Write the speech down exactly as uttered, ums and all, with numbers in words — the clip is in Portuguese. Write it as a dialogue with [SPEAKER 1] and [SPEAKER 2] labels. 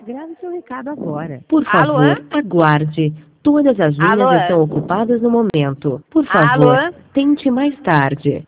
[SPEAKER 1] Grave seu recado agora.
[SPEAKER 2] Por favor,
[SPEAKER 3] Alô?
[SPEAKER 2] aguarde. Todas as linhas
[SPEAKER 3] Alô?
[SPEAKER 2] estão ocupadas no momento. Por favor,
[SPEAKER 3] Alô?
[SPEAKER 2] tente mais tarde.